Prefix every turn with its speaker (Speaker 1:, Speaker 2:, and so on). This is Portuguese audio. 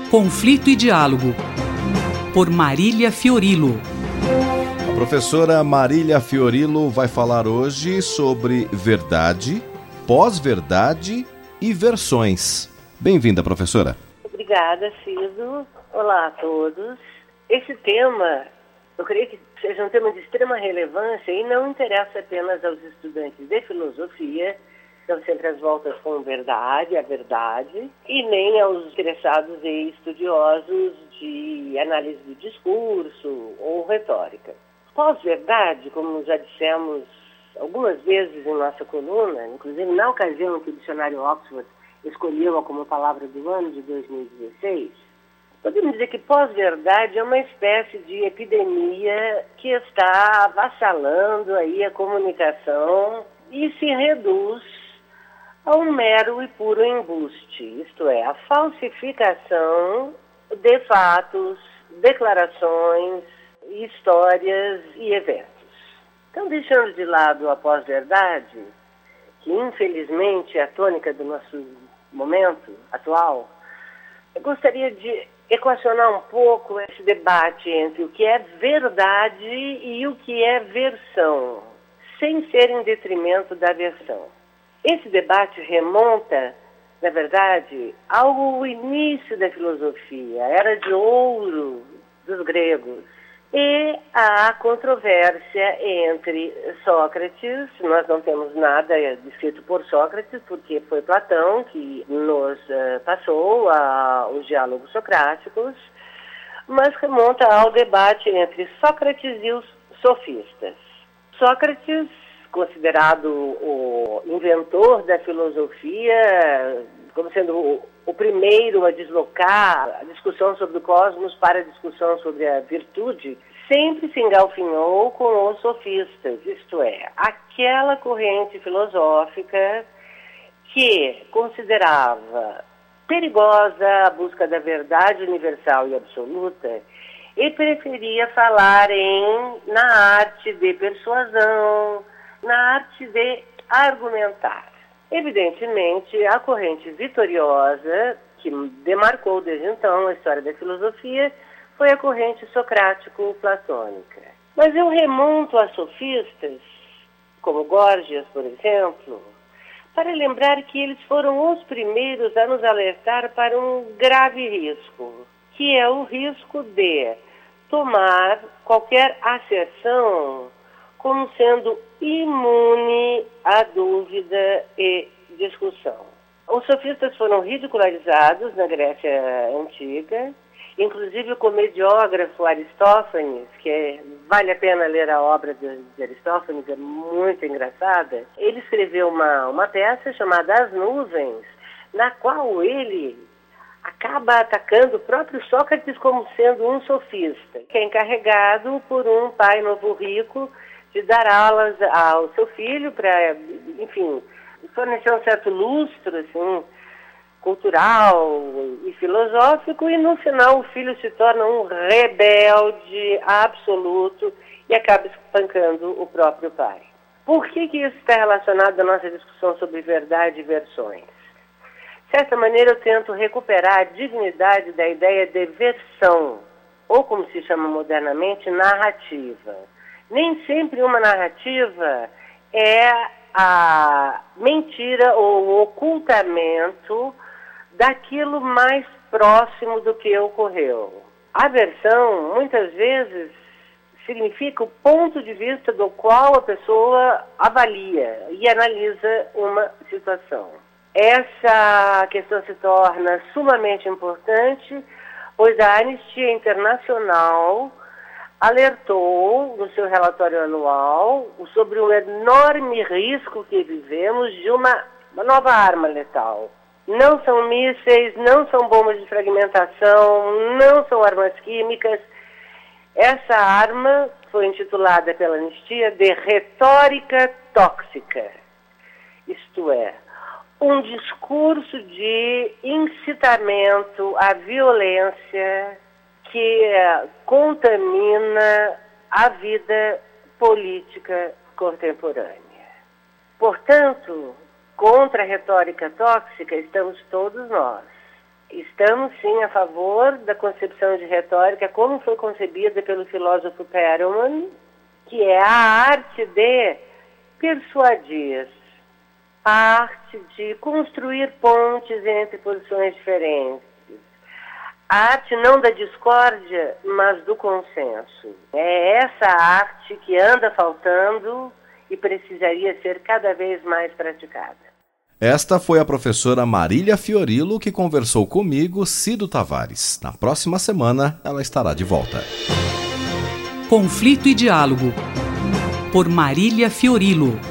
Speaker 1: Conflito e Diálogo, por Marília Fiorilo.
Speaker 2: A professora Marília Fiorilo vai falar hoje sobre verdade, pós-verdade e versões. Bem-vinda, professora.
Speaker 3: Obrigada, Cido. Olá a todos. Esse tema, eu creio que seja um tema de extrema relevância e não interessa apenas aos estudantes de filosofia, estão sempre às voltas com a verdade, e nem aos interessados e estudiosos de análise do discurso ou retórica. Pós-verdade, como já dissemos algumas vezes em nossa coluna, inclusive na ocasião que o dicionário Oxford escolheu-a como palavra do ano de 2016, podemos dizer que pós-verdade é uma espécie de epidemia que está avassalando aí a comunicação e se reduz a um mero e puro embuste, isto é, a falsificação de fatos, declarações, histórias e eventos. Então, deixando de lado a pós-verdade, que infelizmente é a tônica do nosso momento atual, eu gostaria de equacionar um pouco esse debate entre o que é verdade e o que é versão, sem ser em detrimento da versão. Esse debate remonta, na verdade, ao início da filosofia, a era de ouro dos gregos, e a controvérsia entre Sócrates. Nós não temos nada descrito por Sócrates, porque foi Platão que nos passou os diálogos socráticos, mas remonta ao debate entre Sócrates e os sofistas. Sócrates, considerado o inventor da filosofia, como sendo o primeiro a deslocar a discussão sobre o cosmos para a discussão sobre a virtude, sempre se engalfinhou com os sofistas, isto é, aquela corrente filosófica que considerava perigosa a busca da verdade universal e absoluta e preferia falar na arte de persuasão, na arte de argumentar. Evidentemente, a corrente vitoriosa, que demarcou desde então a história da filosofia, foi a corrente socrático-platônica. Mas eu remonto a sofistas, como Górgias, por exemplo, para lembrar que eles foram os primeiros a nos alertar para um grave risco, que é o risco de tomar qualquer asserção como sendo imune à dúvida e discussão. Os sofistas foram ridicularizados na Grécia Antiga, inclusive o comediógrafo Aristófanes, que vale a pena ler a obra de Aristófanes, é muito engraçada. Ele escreveu uma peça chamada As Nuvens, na qual ele acaba atacando o próprio Sócrates como sendo um sofista, que é encarregado por um pai novo rico de dar aulas ao seu filho para, enfim, fornecer um certo lustro, assim, cultural e filosófico, e no final o filho se torna um rebelde absoluto e acaba espancando o próprio pai. Por que isso está relacionado à nossa discussão sobre verdade e versões? De certa maneira eu tento recuperar a dignidade da ideia de versão, ou como se chama modernamente, narrativa. Nem sempre uma narrativa é a mentira ou o ocultamento daquilo mais próximo do que ocorreu. A versão, muitas vezes, significa o ponto de vista do qual a pessoa avalia e analisa uma situação. Essa questão se torna sumamente importante, pois a Anistia Internacional alertou no seu relatório anual sobre o enorme risco que vivemos de uma nova arma letal. Não são mísseis, não são bombas de fragmentação, não são armas químicas. Essa arma foi intitulada pela Anistia de retórica tóxica, isto é, um discurso de incitamento à violência que contamina a vida política contemporânea. Portanto, contra a retórica tóxica estamos todos nós. Estamos, sim, a favor da concepção de retórica como foi concebida pelo filósofo Perelman, que é a arte de persuadir, a arte de construir pontes entre posições diferentes, a arte não da discórdia, mas do consenso. É essa arte que anda faltando e precisaria ser cada vez mais praticada.
Speaker 2: Esta foi a professora Marília Fiorilo que conversou comigo, Cido Tavares. Na próxima semana, ela estará de volta.
Speaker 1: Conflito e Diálogo, por Marília Fiorilo.